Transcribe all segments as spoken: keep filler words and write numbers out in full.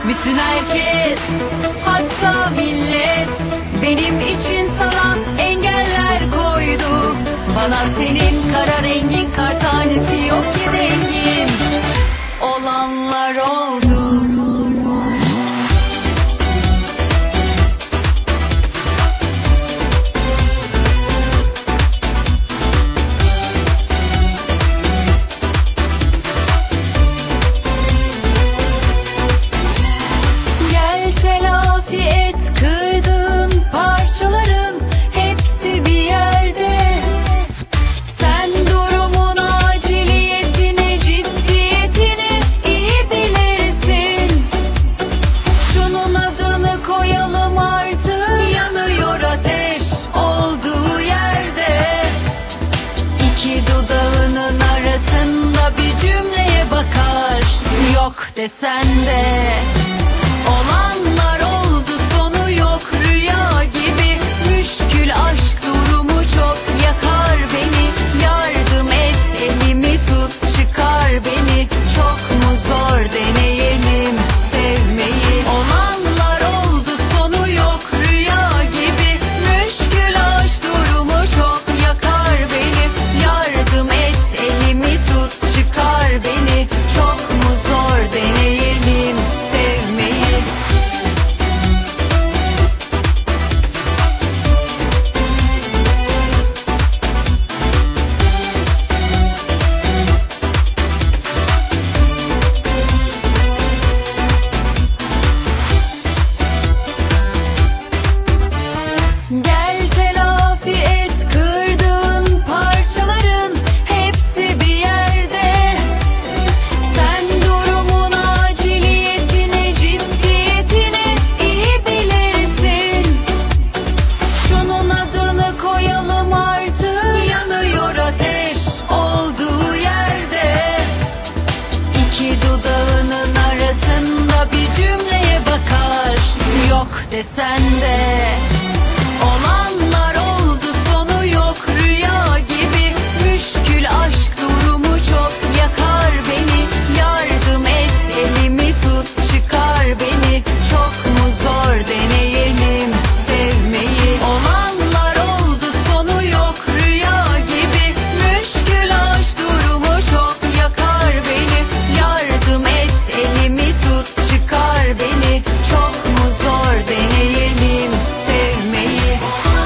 Bütün herkes, hatta millet, benim için sana engeller koydu. Bana senin kara rengin, kar tanesi yok ki dengin olanlar oldu. Gel telafi et kırdığın parçaların hepsi bir yerde. Sen durumun aciliyetini, ciddiyetini iyi bilirsin. Şunun adını koyalım artık, yanıyor ateş olduğu yerde. İki dudağının arasında bir cümleye bakar, yok desen de. Olanlar oldu, sonu yok, rüya gibi müşkül aşk durumu çok yakar beni. Yardım et, elimi tut, çıkar beni. Çok mu zor deneyelim sevmeyi? Olanlar oldu, sonu yok, rüya gibi müşkül aşk durumu çok yakar beni. Yardım et, elimi tut, çıkar beni. Çok mu zor deneyelim sevmeyi? Gel telafi et kırdığın parçaların hepsi bir yerde. Sen durumun aciliyetini, ciddiyetini iyi bilirsin. Şunun adını koyalım artık, yanıyor ateş olduğu yerde. İki dudağının arasında bir cümleye bakar, yok desen de. Olanlar oldu, sonu yok, rüya gibi müşkül aşk durumu çok yakar beni. Yardım et, elimi tut, çıkar beni. Çok mu zor deneyelim sevmeyi? Olanlar oldu, sonu yok, rüya gibi müşkül aşk durumu çok yakar beni. Yardım et, elimi tut, çıkar beni. Çok mu zor deneyelim sevmeyi?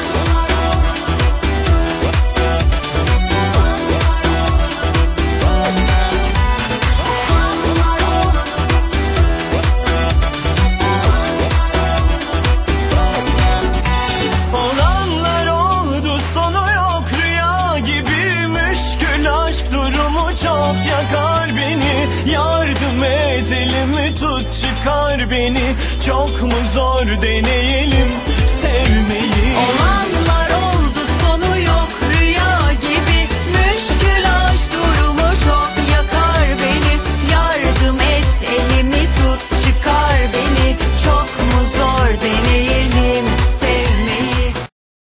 Olanlar oldu, sonu yok, rüya gibi müşkül aşk durumu çok yakar beni. Yardım et, elimi tut, çıkar beni. Çok mu zor deneyelim